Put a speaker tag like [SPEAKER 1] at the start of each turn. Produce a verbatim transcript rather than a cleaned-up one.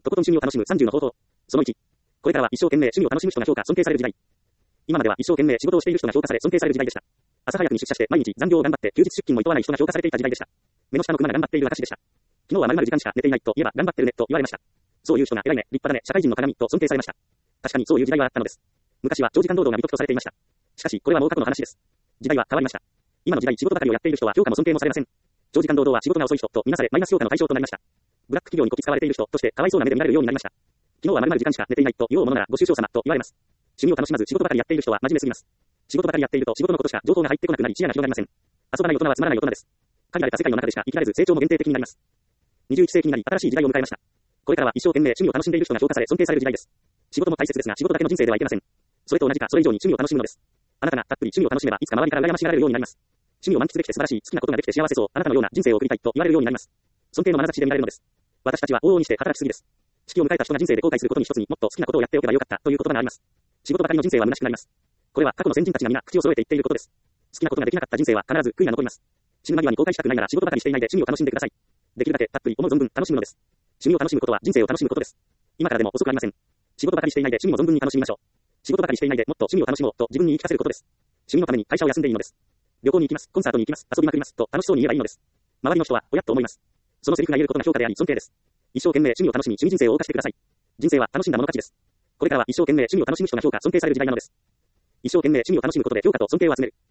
[SPEAKER 1] とことん趣味を楽しむさんじゅうの方法。そのいち。これからは一生懸命趣味を楽しむ人が評価、尊敬される時代。今までは一生懸命仕事をしている人が評価され、尊敬される時代でした。朝早くに出社して毎日残業を頑張って休日出勤も厭わない人が評価されていた時代でした。目の下のクマが頑張っている私でした。昨日は丸々時間しか寝ていないと言えば頑張ってるねと言われました。そういう人が偉いね、立派だね、社会人の鏡と尊敬されました。確かにそういう時代はあったのです。昔は長時間労働が美徳とされていました。しかし、これはもう過去の話です。時代は変わりました。今の時代仕事ばかりをやっている人は評価も尊敬もされません。長時間労働は仕事が遅い人とみなされマイナス評価の対象となりました。ブラック企業にこき使われている人としてかわいそうな目で見られるようになりました。昨日は丸々時間しか寝ていないと言おうものならご愁傷様と言われます。趣味を楽しまず仕事ばかりやっている人は真面目すぎます。仕事ばかりやっていると仕事のことしか情報が入ってこなくなり視野が広がりません。遊ばない大人はつまらない大人です。限られた世界の中でしか生きられず成長も限定的になります。にじゅういっ世紀になり新しい時代を迎えました。これからは一生懸命趣味を楽しんでいる人が評価され尊敬される時代です。仕事も大切ですが仕事だけの人生ではいけません。それと同じかそれ以上に趣味を楽しむのです。あなたがたっぷり趣味を楽しめばいつか周りから羨ましがられるようになります。趣味を満喫できて素晴らしい、好きなことができて幸せそう、あなたのような人生を送りたいと言われるようになります。尊敬の眼差しで見られるのです。私たちは往々にして働きすぎです。式を迎えた人が人生で後悔することに一つにもっと好きなことをやっておけばよかったという言葉があります。仕事ばかりの人生は虚しくなります。これは過去の先人たちが皆口を揃えて言っていることです。好きなことができなかった人生は必ず悔いが残ります。死ぬ間際に後悔したくないなら仕事ばかりしていないで趣味を楽しんでください。できるだけたっぷり思う存分楽しむのです。趣味を楽しむことは人生を楽しむことです。今からでも遅くありません。仕事ばかりしていないで趣味も存分に楽しみましょう。仕事ばかりしていないでもっと趣味を楽しもうと自分に言い聞かせることです。趣味のために会社を休んでいいのです。旅行に行きます、コンサートに行きます、遊びまくりますと楽しそうに言えばいいのです。周りの人はおやっと思います。そのセリフが言えることが評価であり尊敬です。一生懸命趣味を楽しみ趣味人生を謳歌してください。人生は楽しんだもの勝ちです。これからは一生懸命趣味を楽しむ人が評価尊敬される時代なのです。一生懸命趣味を楽しむことで評価と尊敬を集める。